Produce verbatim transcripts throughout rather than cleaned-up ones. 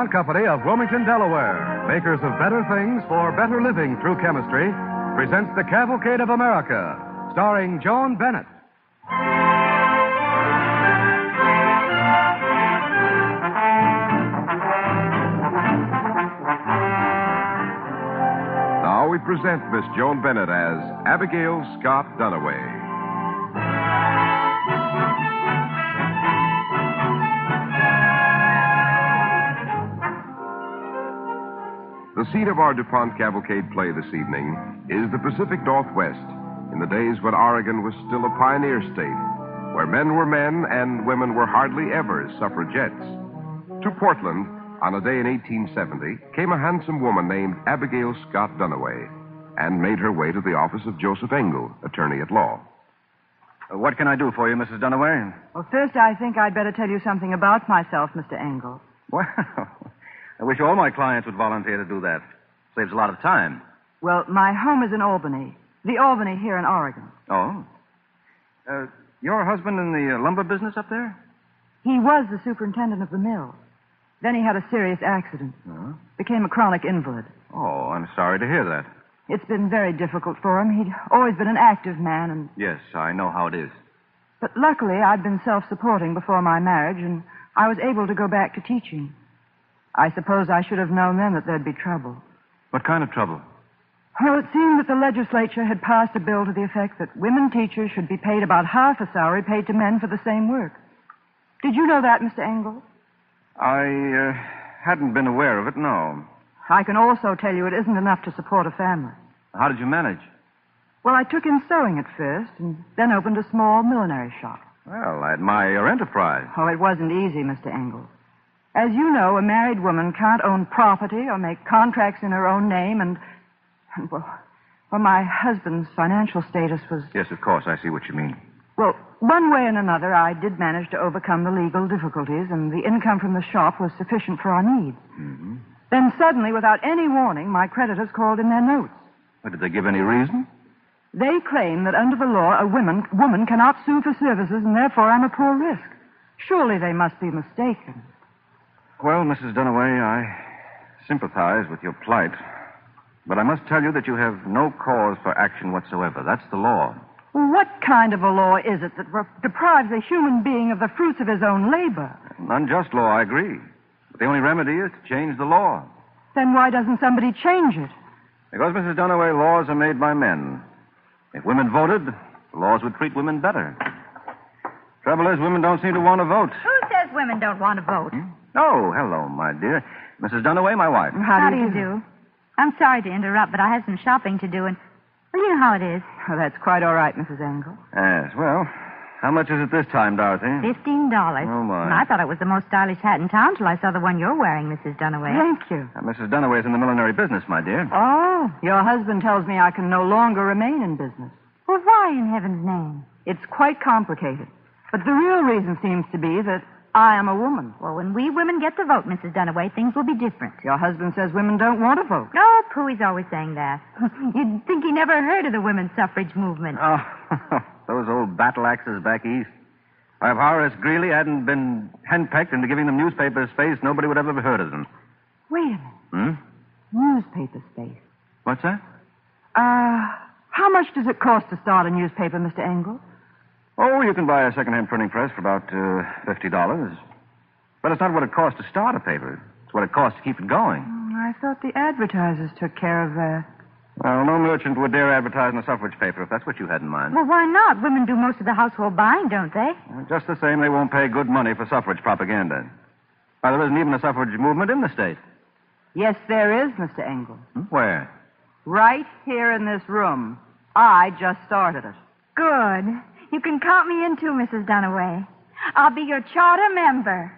DuPont Company of Wilmington, Delaware, makers of better things for better living through chemistry, presents The Cavalcade of America, starring Joan Bennett. Now we present Miss Joan Bennett as Abigail Scott Duniway. The seat of our DuPont Cavalcade play this evening is the Pacific Northwest, in the days when Oregon was still a pioneer state, where men were men and women were hardly ever suffragettes. To Portland, on a day in eighteen seventy, came a handsome woman named Abigail Scott Duniway and made her way to the office of Joseph Engel, attorney at law. Uh, what can I do for you, Missus Duniway? Well, first, I think I'd better tell you something about myself, Mister Engel. Well, I wish all my clients would volunteer to do that. Saves a lot of time. Well, my home is in Albany. The Albany here in Oregon. Oh? Uh, your husband in the uh, lumber business up there? He was the superintendent of the mill. Then he had a serious accident. Uh-huh. Became a chronic invalid. Oh, I'm sorry to hear that. It's been very difficult for him. He'd always been an active man, and... Yes, I know how it is. But luckily, I'd been self-supporting before my marriage, and I was able to go back to teaching. I suppose I should have known then that there'd be trouble. What kind of trouble? Well, it seemed that the legislature had passed a bill to the effect that women teachers should be paid about half a salary paid to men for the same work. Did you know that, Mister Engel? I uh, hadn't been aware of it, no. I can also tell you it isn't enough to support a family. How did you manage? Well, I took in sewing at first, and then opened a small millinery shop. Well, I admire your enterprise. Oh, it wasn't easy, Mister Engel. As you know, a married woman can't own property or make contracts in her own name, and, and well, well, my husband's financial status was... Yes, of course, I see what you mean. Well, one way and another, I did manage to overcome the legal difficulties, and the income from the shop was sufficient for our needs. Mm-hmm. Then suddenly, without any warning, my creditors called in their notes. Well, did they give any reason? They claim that under the law, a woman, woman cannot sue for services, and therefore I'm a poor risk. Surely they must be mistaken. Well, Missus Duniway, I sympathize with your plight. But I must tell you that you have no cause for action whatsoever. That's the law. Well, what kind of a law is it that re- deprives a human being of the fruits of his own labor? An unjust law, I agree. But the only remedy is to change the law. Then why doesn't somebody change it? Because, Missus Duniway, laws are made by men. If women voted, the laws would treat women better. Trouble is, women don't seem to want to vote. Who says women don't want to vote? Hmm? Oh, hello, my dear. Missus Duniway, my wife. How, How do you do? You do? I'm sorry to interrupt, but I have some shopping to do, and, well, you know how it is. Oh, that's quite all right, Missus Engel. Yes, well, how much is it this time, Dorothy? Fifteen dollars. Oh, my. And I thought it was the most stylish hat in town till I saw the one you're wearing, Missus Duniway. Thank you. Now, Missus Duniway's in the millinery business, my dear. Oh, your husband tells me I can no longer remain in business. Well, why in heaven's name? It's quite complicated. But the real reason seems to be that I am a woman. Well, when we women get to vote, Missus Duniway, things will be different. Your husband says women don't want to vote. Oh, Pooh, he's always saying that. You'd think he never heard of the women's suffrage movement. Oh, those old battle axes back east. If Horace Greeley hadn't been henpecked into giving them newspaper space, nobody would ever have heard of them. Wait a minute. Hmm? Newspaper space. What's that? Uh, how much does it cost to start a newspaper, Mister Engel? Oh, you can buy a second-hand printing press for about uh, fifty dollars. But it's not what it costs to start a paper. It's what it costs to keep it going. Oh, I thought the advertisers took care of that. Well, no merchant would dare advertise in a suffrage paper if that's what you had in mind. Well, why not? Women do most of the household buying, don't they? Well, just the same, they won't pay good money for suffrage propaganda. Why, there isn't even a suffrage movement in the state. Yes, there is, Mister Engel. Hmm? Where? Right here in this room. I just started it. Good. You can count me in, too, Missus Duniway. I'll be your charter member.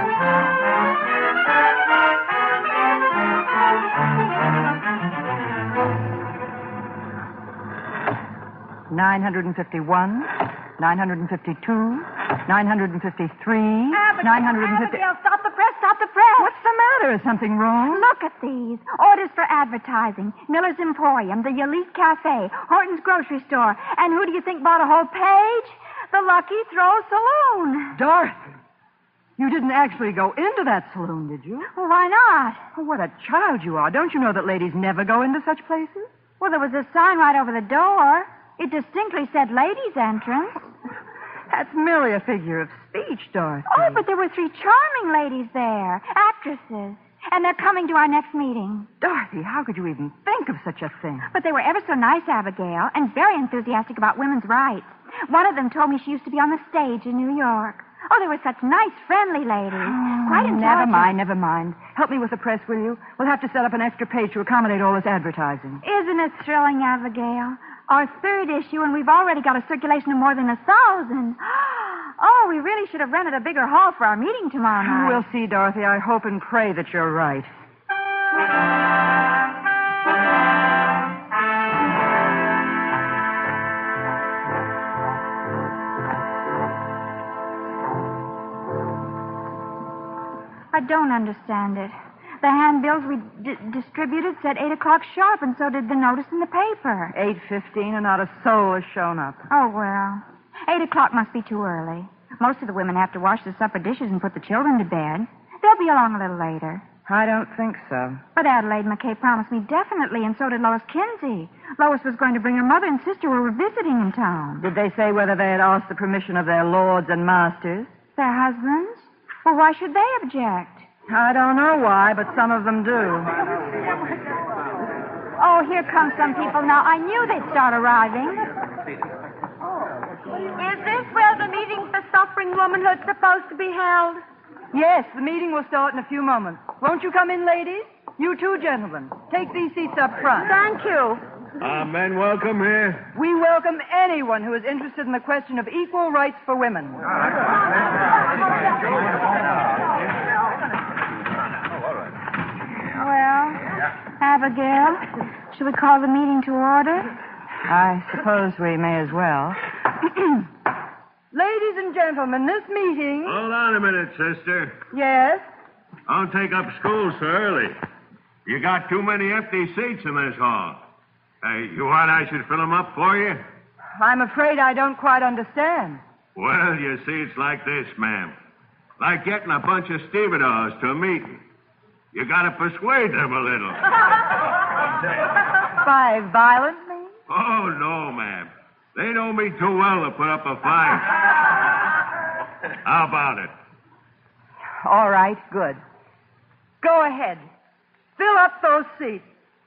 Nine hundred and fifty-one, nine hundred and fifty-two, nine hundred and fifty-three, nine hundred and fifty... Abigail, stop the press, stop the press. What's the matter? Is something wrong? Look at these. Orders for advertising. Miller's Emporium, the Elite Cafe, Horton's Grocery Store. And who do you think bought a whole page? The Lucky Throw Saloon. Dorothy, You didn't actually go into that saloon, did you? Well, why not? Oh, what a child you are. Don't you know that ladies never go into such places? Well, there was a sign right over the door. It distinctly said ladies' entrance. That's merely a figure of speech, Dorothy. Oh, but there were three charming ladies there, actresses. And they're coming to our next meeting. Dorothy, how could you even think of such a thing? But they were ever so nice, Abigail, and very enthusiastic about women's rights. One of them told me she used to be on the stage in New York. Oh, they were such nice, friendly ladies. Oh, Quite intelligent. never mind, never mind. Help me with the press, will you? We'll have to set up an extra page to accommodate all this advertising. Isn't it thrilling, Abigail? Our third issue, and we've already got a circulation of more than a thousand. Oh, we really should have rented a bigger hall for our meeting tomorrow night. We'll see, Dorothy. I hope and pray that you're right. I don't understand it. The handbills we d- distributed said eight o'clock sharp, and so did the notice in the paper. eight fifteen, and not a soul has shown up. Oh, well. Eight o'clock must be too early. Most of the women have to wash the supper dishes and put the children to bed. They'll be along a little later. I don't think so. But Adelaide McKay promised me definitely, and so did Lois Kinsey. Lois was going to bring her mother and sister who were visiting in town. Did they say whether they had asked the permission of their lords and masters? Their husbands? Well, why should they object? I don't know why, but some of them do. Oh, here come some people now. I knew they'd start arriving. Is this where the meeting for suffering womanhood's supposed to be held? Yes, the meeting will start in a few moments. Won't you come in, ladies? You two gentlemen. Take these seats up front. Thank you. Uh, men welcome here. We welcome anyone who is interested in the question of equal rights for women. Well, Abigail, should we call the meeting to order? I suppose we may as well. Ladies and gentlemen, this meeting... Hold on a minute, sister. Yes? Don't take up school so early. You got too many empty seats in this hall. Hey, you want I should fill them up for you? I'm afraid I don't quite understand. Well, you see, it's like this, ma'am. Like getting a bunch of stevedores to a meeting. You got to persuade them a little. By violent means? Oh, no, ma'am. They know me too well to put up a fight. How about it? All right, good. Go ahead. Fill up those seats.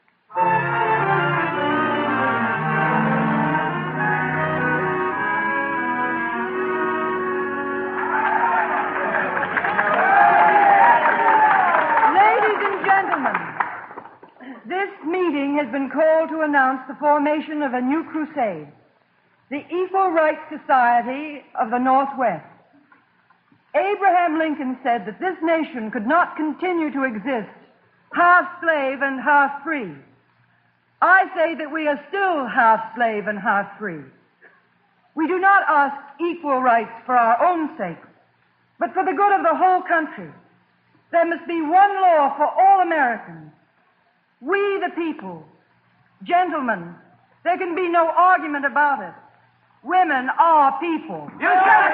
This meeting has been called to announce the formation of a new crusade, the Equal Rights Society of the Northwest. Abraham Lincoln said that this nation could not continue to exist half slave and half free. I say that we are still half slave and half free. We do not ask equal rights for our own sake, but for the good of the whole country. There must be one law for all Americans. We, the people. Gentlemen, there can be no argument about it. Women are people. You said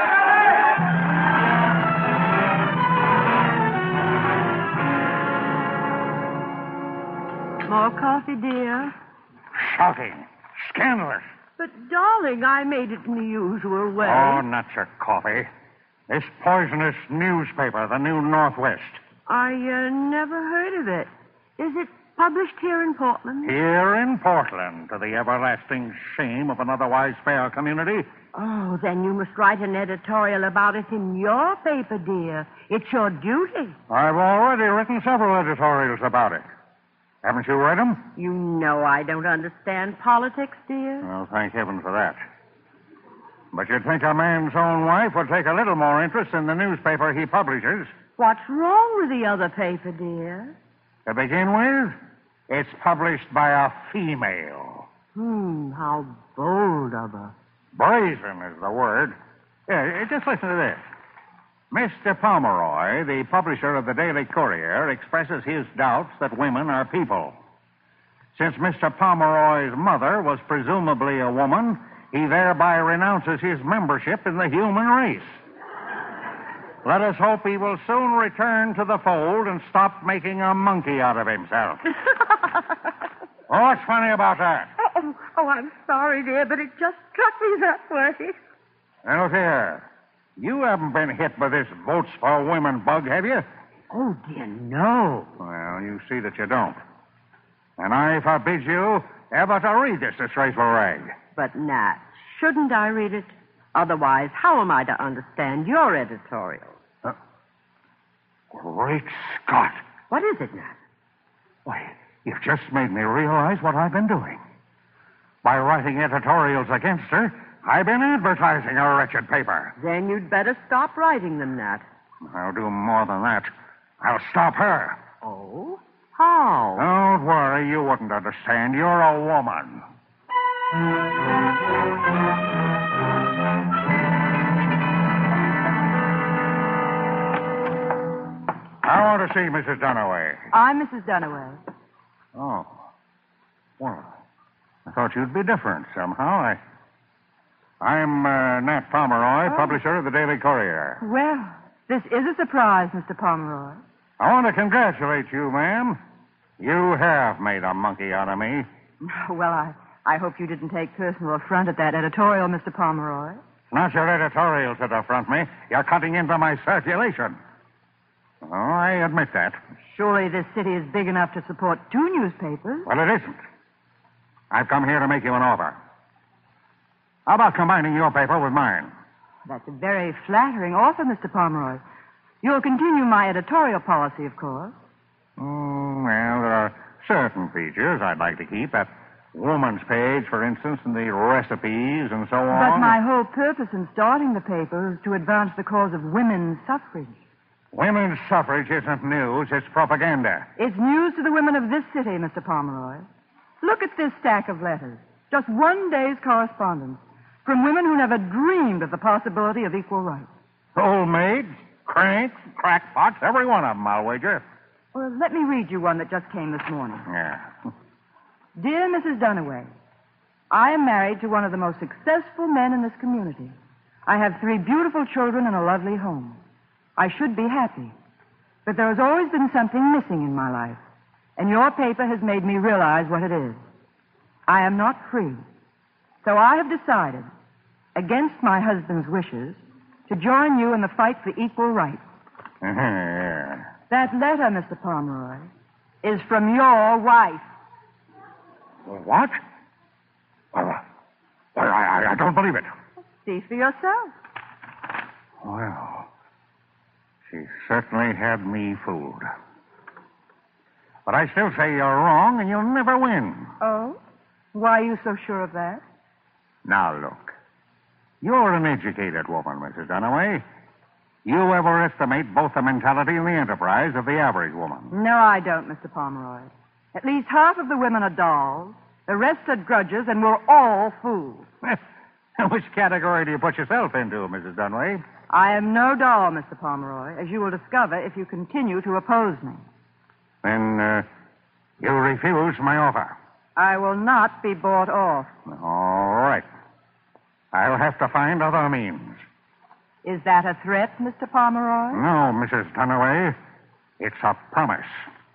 it! More coffee, dear? Shouting. Scandalous. But, darling, I made it in the usual way. Oh, not your coffee. This poisonous newspaper, the New Northwest. I uh, never heard of it. Is it published here in Portland? Here in Portland, to the everlasting shame of an otherwise fair community. Oh, then you must write an editorial about it in your paper, dear. It's your duty. I've already written several editorials about it. Haven't you read them? You know I don't understand politics, dear. Well, thank heaven for that. But you'd think a man's own wife would take a little more interest in the newspaper he publishes. What's wrong with the other paper, dear? To begin with, it's published by a female. Hmm, how bold of her. Brazen is the word. Yeah, just listen to this. Mister Pomeroy, the publisher of the Daily Courier, expresses his doubts that women are people. Since Mister Pomeroy's mother was presumably a woman, he thereby renounces his membership in the human race. Let us hope he will soon return to the fold and stop making a monkey out of himself. Oh, what's funny about that? Oh, oh, I'm sorry, dear, but it just struck me that way. Now, look here. You haven't been hit by this votes for women bug, have you? Oh, dear, no. Well, you see that you don't. And I forbid you ever to read this disgraceful rag. But, Nat, shouldn't I read it? Otherwise, how am I to understand your editorial? Uh, great Scott. What is it, Nat? Why, you've just made me realize what I've been doing. By writing editorials against her, I've been advertising a wretched paper. Then you'd better stop writing them, Nat. I'll do more than that. I'll stop her. Oh? How? Don't worry, you wouldn't understand. You're a woman. I want to see Missus Dunaway. I'm Missus Dunaway. Oh. Well, I thought you'd be different somehow. I, I'm uh, Nat Pomeroy, Oh. publisher of the Daily Courier. Well, this is a surprise, Mister Pomeroy. I want to congratulate you, ma'am. You have made a monkey out of me. Well, I, I hope you didn't take personal affront at that editorial, Mister Pomeroy. Not your editorials that affront me. You're cutting into my circulation. Oh, I admit that. Surely this city is big enough to support two newspapers. Well, it isn't. I've come here to make you an offer. How about combining your paper with mine? That's a very flattering offer, Mister Pomeroy. You'll continue my editorial policy, of course. Mm, well, there are certain features I'd like to keep. That woman's page, for instance, and the recipes and so on. But my whole purpose in starting the paper is to advance the cause of women's suffrage. Women's suffrage isn't news, it's propaganda. It's news to the women of this city, Mister Pomeroy. Look at this stack of letters. Just one day's correspondence from women who never dreamed of the possibility of equal rights. Old maids, cranks, crackpots, every one of them, I'll wager. Well, let me read you one that just came this morning. Yeah. Dear Missus Dunaway, I am married to one of the most successful men in this community. I have three beautiful children and a lovely home. I should be happy. But there has always been something missing in my life, and your paper has made me realize what it is. I am not free. So I have decided, against my husband's wishes, to join you in the fight for equal rights. Yeah. That letter, Mister Pomeroy, is from your wife. What? Well, uh, well I, I don't believe it. See for yourself. Well, she certainly had me fooled. But I still say you're wrong, and you'll never win. Oh? Why are you so sure of that? Now, look. You're an educated woman, Missus Dunaway. You overestimate both the mentality and the enterprise of the average woman. No, I don't, Mister Pomeroy. At least half of the women are dolls, the rest are grudges, and we're all fools. Which category do you put yourself into, Missus Dunaway? I am no doll, Mister Pomeroy, as you will discover if you continue to oppose me. Then, uh, you refuse my offer. I will not be bought off. All right. I'll have to find other means. Is that a threat, Mister Pomeroy? No, Missus Dunaway. It's a promise.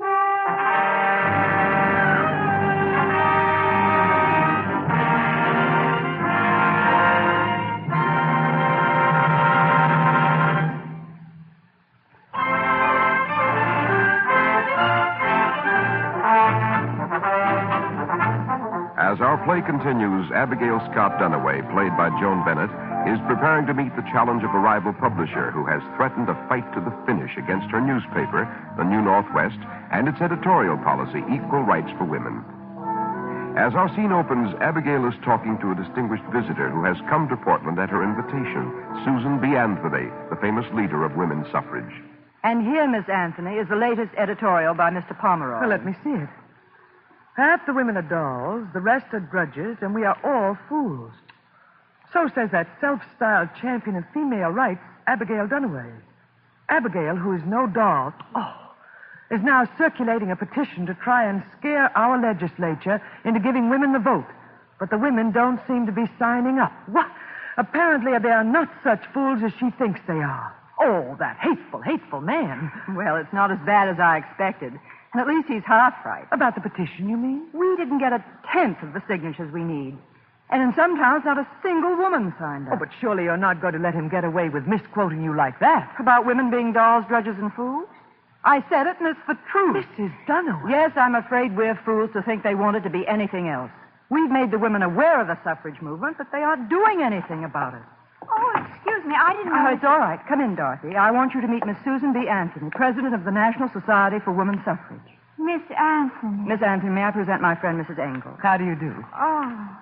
As our play continues, Abigail Scott Dunaway, played by Joan Bennett, is preparing to meet the challenge of a rival publisher who has threatened a fight to the finish against her newspaper, The New Northwest, and its editorial policy, Equal Rights for Women. As our scene opens, Abigail is talking to a distinguished visitor who has come to Portland at her invitation, Susan B. Anthony, the famous leader of women's suffrage. And here, Miss Anthony, is the latest editorial by Mister Pomeroy. Well, let me see it. Half the women are dolls, the rest are grudges, and we are all fools. So says that self-styled champion of female rights, Abigail Dunaway. Abigail, who is no doll, oh, is now circulating a petition to try and scare our legislature into giving women the vote. But the women don't seem to be signing up. What? Apparently they are not such fools as she thinks they are. Oh, that hateful, hateful man. Well, it's not as bad as I expected. And at least he's half right. About the petition, you mean? We didn't get a tenth of the signatures we need. And in some towns, not a single woman signed up. Oh, but surely you're not going to let him get away with misquoting you like that. About women being dolls, drudges, and fools? I said it, and it's the truth. Missus Dunaway. Yes, I'm afraid we're fools to think they want it to be anything else. We've made the women aware of the suffrage movement, but they aren't doing anything about it. Oh, excuse me. I didn't know. Oh, it's all right. Come in, Dorothy. I want you to meet Miss Susan B. Anthony, president of the National Society for Women's Suffrage. Miss Anthony. Miss Anthony, may I present my friend, Missus Engel? How do you do? Oh.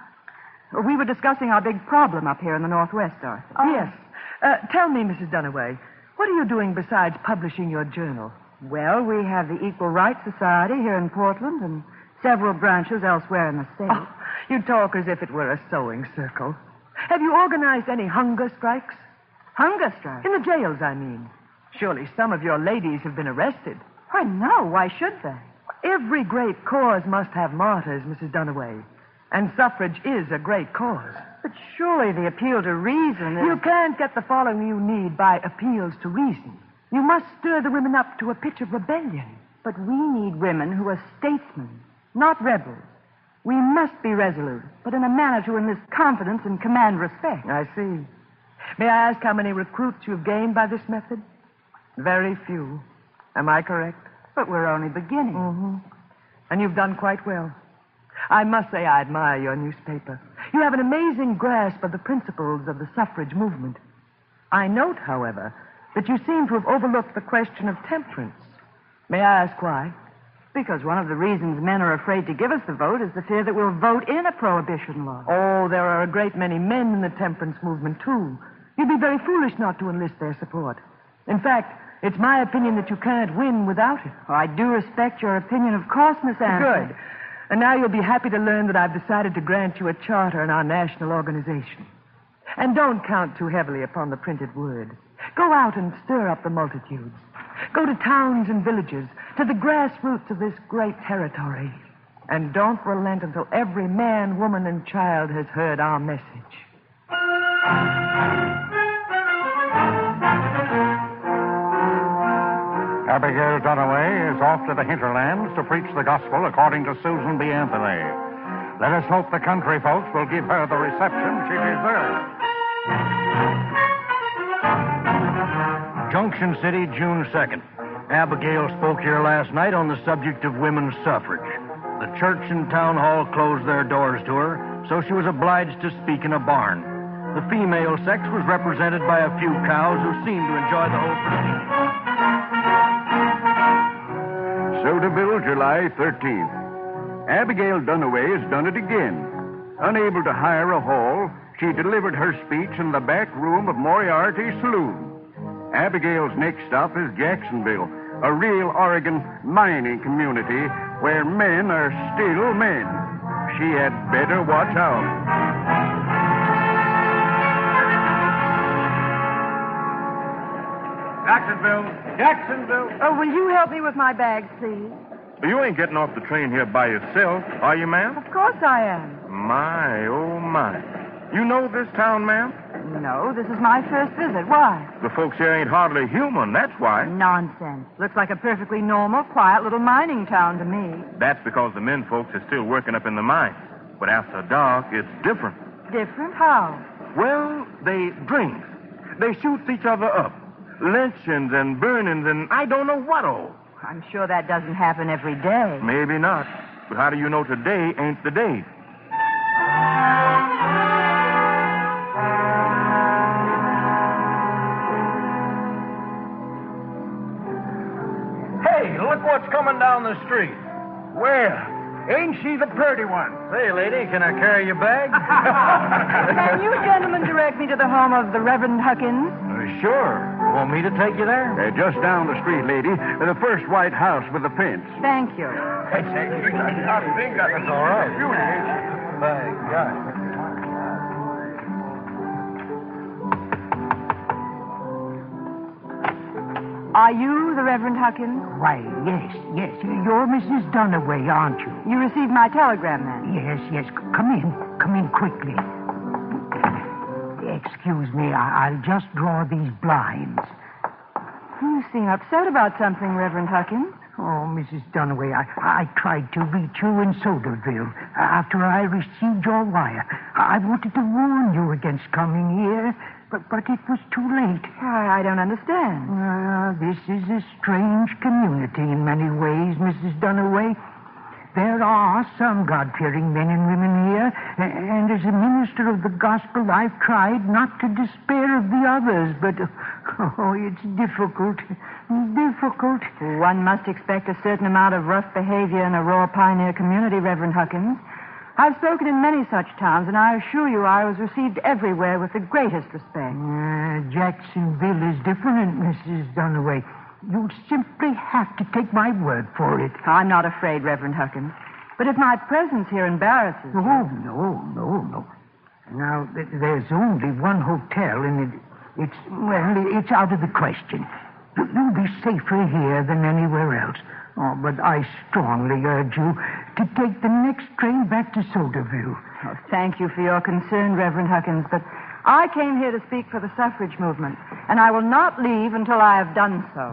We were discussing our big problem up here in the Northwest, Dorothy. Oh. Yes. Uh, tell me, Missus Dunaway, what are you doing besides publishing your journal? Well, we have the Equal Rights Society here in Portland and several branches elsewhere in the state. Oh, you talk as if it were a sewing circle. Have you organized any hunger strikes? Hunger strikes? In the jails, I mean. Surely some of your ladies have been arrested. Why, no. Why should they? Every great cause must have martyrs, Missus Dunaway. And suffrage is a great cause. But surely the appeal to reason is... You can't get the following you need by appeals to reason. You must stir the women up to a pitch of rebellion. But we need women who are statesmen, not rebels. We must be resolute, but in a manner to enlist confidence and command respect. I see. May I ask how many recruits you've gained by this method? Very few. Am I correct? But we're only beginning. Mm-hmm. And you've done quite well. I must say I admire your newspaper. You have an amazing grasp of the principles of the suffrage movement. I note, however, that you seem to have overlooked the question of temperance. May I ask why? Because one of the reasons men are afraid to give us the vote is the fear that we'll vote in a prohibition law. Oh, there are a great many men in the temperance movement, too. You'd be very foolish not to enlist their support. In fact, it's my opinion that you can't win without it. Oh, I do respect your opinion, of course, Miss Anthony. Good. And now you'll be happy to learn that I've decided to grant you a charter in our national organization. And don't count too heavily upon the printed word. Go out and stir up the multitudes. Go to towns and villages, to the grassroots of this great territory. And don't relent until every man, woman, and child has heard our message. Abigail Dunaway is off to the hinterlands to preach the gospel according to Susan B. Anthony. Let us hope the country folks will give her the reception she deserves. Junction City, June second. Abigail spoke here last night on the subject of women's suffrage. The church and town hall closed their doors to her, so she was obliged to speak in a barn. The female sex was represented by a few cows who seemed to enjoy the whole proceeding. Sodaville, July thirteenth. Abigail Dunaway has done it again. Unable to hire a hall, she delivered her speech in the back room of Moriarty Saloon. Abigail's next stop is Jacksonville, a real Oregon mining community where men are still men. She had better watch out. Jacksonville! Jacksonville! Oh, will you help me with my bags, please? You ain't getting off the train here by yourself, are you, ma'am? Of course I am. My, oh, my. You know this town, ma'am? No, this is my first visit. Why? The folks here ain't hardly human, that's why. Nonsense. Looks like a perfectly normal, quiet little mining town to me. That's because the men folks are still working up in the mines. But after dark, it's different. Different? How? Well, they drink. They shoot each other up. Lynchings and burnings and I don't know what all. I'm sure that doesn't happen every day. Maybe not. But how do you know today ain't the day? Hey, look what's coming down the street. Where? Ain't she the pretty one? Say, lady, can I carry your bag? Can you gentlemen direct me to the home of the Reverend Huckins? Uh, sure. Want me to take you there? Uh, just down the street, lady. Uh, the first white house with the fence. Thank you. Hey, say, that's all right. Thank God. Are you the Reverend Huckins? Why, yes, yes. You're Missus Dunaway, aren't you? You received my telegram, then? Yes, yes. Come in. Come in quickly. Excuse me, I- I'll just draw these blinds. You seem upset about something, Reverend Huckins. Oh, Missus Dunaway, I, I tried to reach you in Soderville after I received your wire. I wanted to warn you against coming here, but, but it was too late. I, I don't understand. Uh, this is a strange community in many ways, Missus Dunaway. There are some God-fearing men and women here, and as a minister of the gospel, I've tried not to despair of the others, but, oh, it's difficult, difficult. One must expect a certain amount of rough behavior in a raw pioneer community, Reverend Huckins. I've spoken in many such towns, and I assure you I was received everywhere with the greatest respect. Uh, Jacksonville is different, Missus Dunaway. You'll simply have to take my word for it. I'm not afraid, Reverend Huckins. But if my presence here embarrasses you... Oh, no, no, no. Now, th- there's only one hotel, and it, it's, well, it's out of the question. You- You'll be safer here than anywhere else. Oh, but I strongly urge you to take the next train back to Soderville. Oh, thank you for your concern, Reverend Huckins, but I came here to speak for the suffrage movement, and I will not leave until I have done so.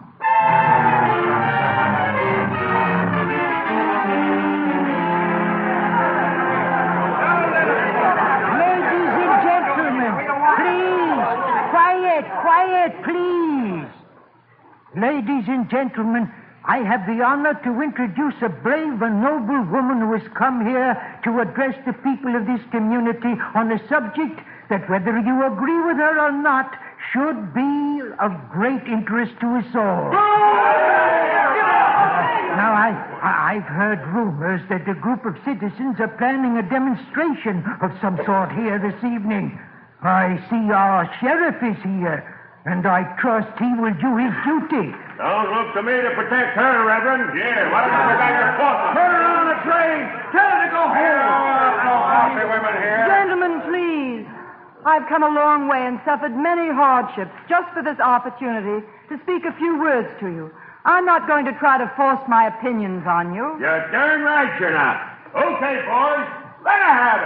Ladies and gentlemen, please, quiet, quiet, please. Ladies and gentlemen, I have the honor to introduce a brave and noble woman who has come here to address the people of this community on a subject that, whether you agree with her or not, should be of great interest to us all. Now, I, I've heard rumors that a group of citizens are planning a demonstration of some sort here this evening. I see our sheriff is here, and I trust he will do his duty. Don't look to me to protect her, Reverend. Yeah, why don't you go back and forth? Put her on a train. Tell her to go home. No coffee women here. Gentlemen, please. I've come a long way and suffered many hardships just for this opportunity to speak a few words to you. I'm not going to try to force my opinions on you. You're darn right you're not. Okay, boys, let her have it.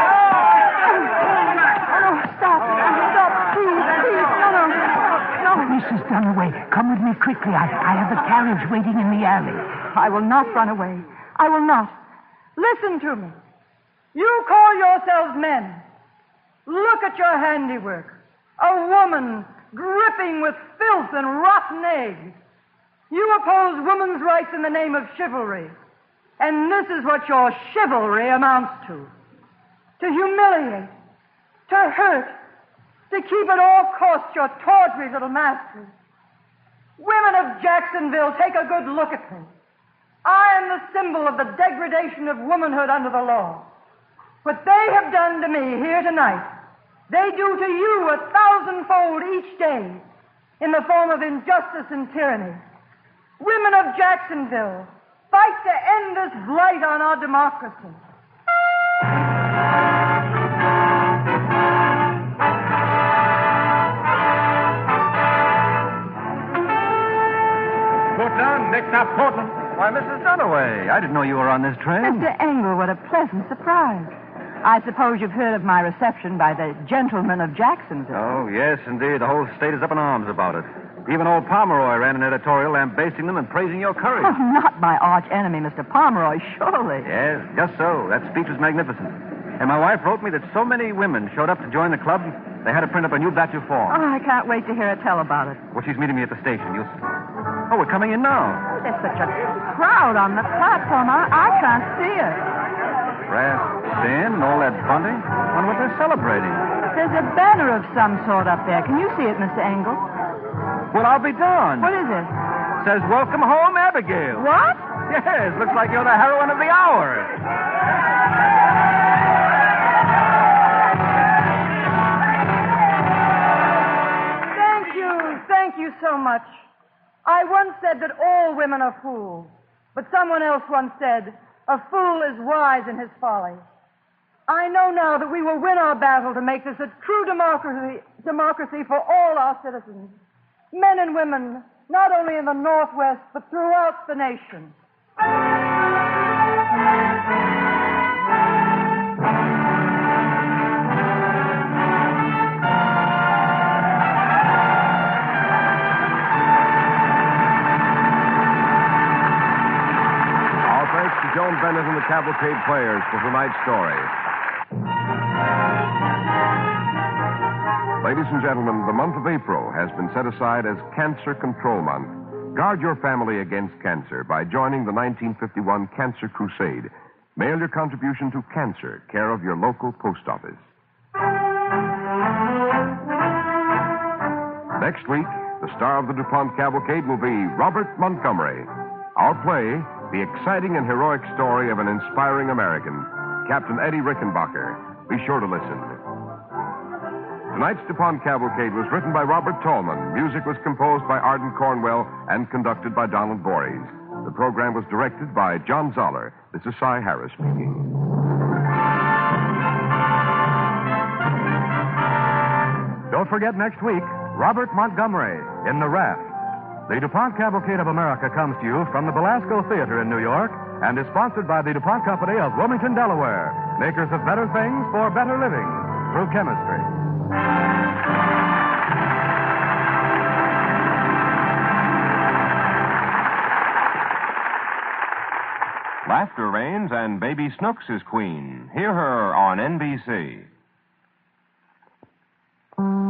Oh, no, stop. Stop, please, please. No, no, no. Missus Dunaway, come with me quickly. I, I have a carriage waiting in the alley. I will not run away. I will not. Listen to me. You call yourselves men. Look at your handiwork. A woman dripping with filth and rotten eggs. You oppose women's rights in the name of chivalry. And this is what your chivalry amounts to. To humiliate, to hurt, to keep at all costs your tawdry little masters. Women of Jacksonville, take a good look at me. I am the symbol of the degradation of womanhood under the law. What they have done to me here tonight, they do to you a thousandfold each day in the form of injustice and tyranny. Women of Jacksonville, fight to end this blight on our democracy. Put down, Nick, stop Portland. Why, Missus Dunaway, I didn't know you were on this train. Mister Engel, what a pleasant surprise. I suppose you've heard of my reception by the gentlemen of Jacksonville. Oh, yes, indeed. The whole state is up in arms about it. Even old Pomeroy ran an editorial lambasting them and praising your courage. Oh, not my arch enemy, Mister Pomeroy, surely. Yes, just so. That speech was magnificent. And my wife wrote me that so many women showed up to join the club, they had to print up a new batch of forms. Oh, I can't wait to hear her tell about it. Well, she's meeting me at the station. You'll see. Oh, we're coming in now. Oh, there's such a crowd on the platform. I, I can't see it. Brass band and all that bunting. Wonder what they're celebrating. There's a banner of some sort up there. Can you see it, Mister Engel? Well, I'll be darned. What is it? Says, "Welcome home, Abigail." What? Yes, looks like you're the heroine of the hour. Thank you. Thank you so much. I once said that all women are fools. But someone else once said, a fool is wise in his folly. I know now that we will win our battle to make this a true democracy, democracy for all our citizens. Men and women, not only in the Northwest, but throughout the nation. Cavalcade players for tonight's story. Ladies and gentlemen, the month of April has been set aside as Cancer Control Month. Guard your family against cancer by joining the nineteen fifty-one Cancer Crusade. Mail your contribution to Cancer, care of your local post office. Next week, the star of the DuPont Cavalcade will be Robert Montgomery. Our play, the exciting and heroic story of an inspiring American, Captain Eddie Rickenbacker. Be sure to listen. Tonight's DuPont Cavalcade was written by Robert Tallman. Music was composed by Arden Cornwell and conducted by Donald Voorhees. The program was directed by John Zoller. This is Cy Harris speaking. Don't forget next week, Robert Montgomery in The Raft. The DuPont Cavalcade of America comes to you from the Belasco Theater in New York and is sponsored by the DuPont Company of Wilmington, Delaware, makers of better things for better living through chemistry. Laughter reigns and Baby Snooks is queen. Hear her on N B C.